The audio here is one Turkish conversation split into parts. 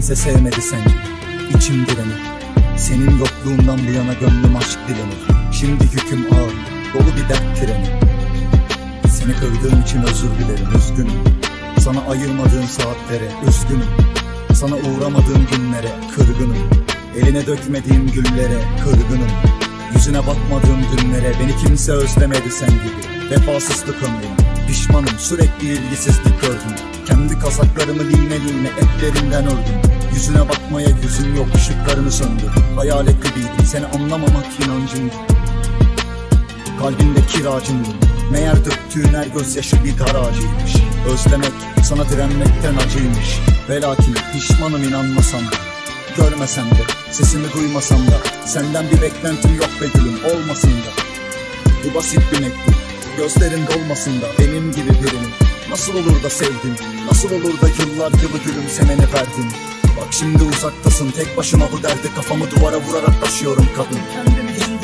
kimse sevmedi sen gibi. İçim direnir, senin yokluğundan bu yana gönlüm aşk dilenir. Şimdi yüküm ağır, dolu bir dert treni. Seni kırdığım için özür dilerim, üzgünüm. Sana ayırmadığım saatlere üzgünüm. Sana uğramadığım günlere kırgınım. Eline dökmediğim güllere kırgınım. Yüzüne bakmadığım günlere beni kimse özlemedi sen gibi. Vefasızlık ömrüm, pişmanım, sürekli ilgisizlik gördüm. Kendi kasaklarımı lime lime etlerinden ördüm. Yüzüne bakmaya yüzüm yok, ışıklarını söndür. Hayalet gibiydim, seni anlamamak inancımdı. Kalbimde kiracındım, meğer döktüğün her gözyaşı bir garajıymış. Özlemek sana direnmekten acıymış. Ve lakin pişmanım inanmasam da, görmesem de, sesimi duymasam da. Senden bir beklentim yok be gülüm, olmasın da. Bu basit bir mektup, gözlerin dolmasın da. Benim gibi birini nasıl olur da sevdin, nasıl olur da yıllar yılı gülümsemeni verdin. Bak şimdi uzaktasın, tek başıma bu derdi kafamı duvara vurarak taşıyorum kadın. Kendimi yendim.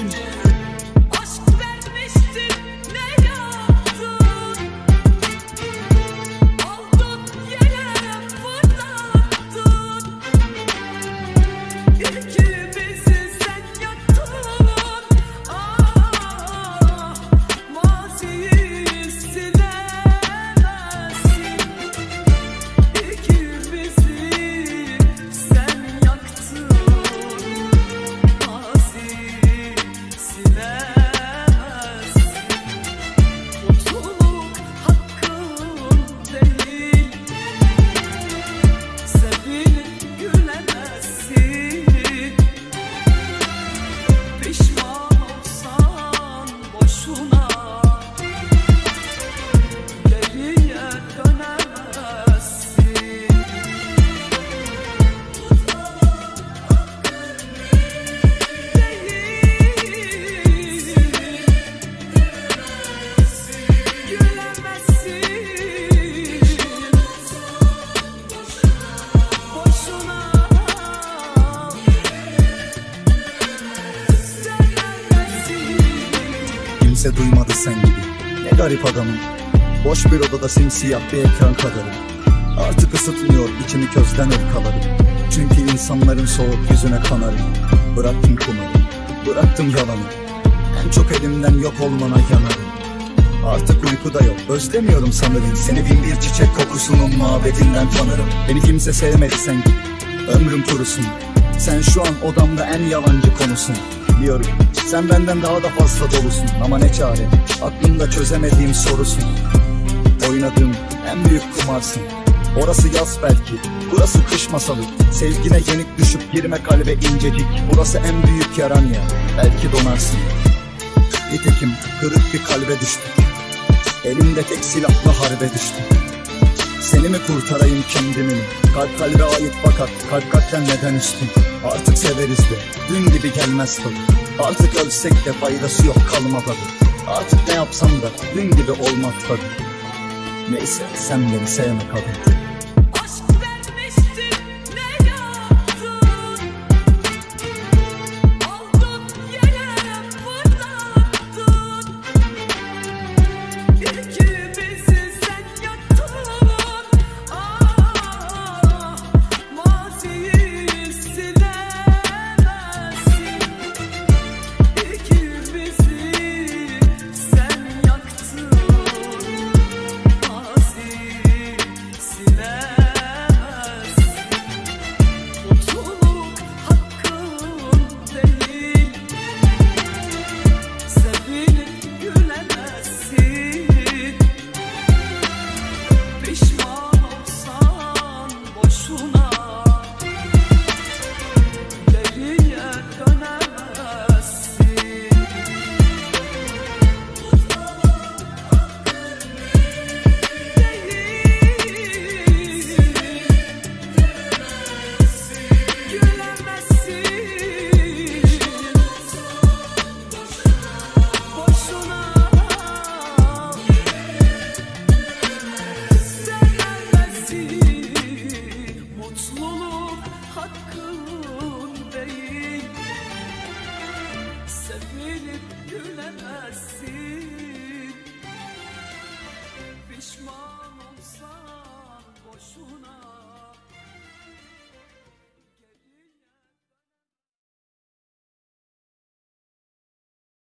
Kimse duymadı sen gibi, ne garip adamım. Boş bir odada simsiyah bir ekran kadarım. Artık ısıtmıyor içimi közden ırkalarım. Çünkü insanların soğuk yüzüne kanarım. Bıraktım kumarı, bıraktım yalanı. En çok elimden yok olmana yanarım. Artık uyku da yok, özlemiyorum sanırım. Seni bin bir çiçek kokusunun mabedinden tanırım. Beni kimse sevmedi sen gibi, ömrüm kurusun. Sen şu an odamda en yalancı konusun. Biliyorum sen benden daha da fazla dolusun. Ama ne çare, aklımda çözemediğim sorusun. Oynadığım en büyük kumarsın. Orası yaz belki, burası kış masalı. Sevgine yenik düşüp girme kalbe incecik. Burası en büyük yaran ya, belki donarsın. Nitekim kırık bir kalbe düştüm. Elimde tek silahla harbe düştüm. Seni mi kurtarayım kendimi mi? Kalp kalbe ait fakat kalp kalpten neden üstün? Artık severiz de dün gibi gelmez tadı. Artık ölsek de faydası yok kalmadı. Artık ne yapsam da dün gibi olmaz tadı. Neyse sen beni sevme kadın.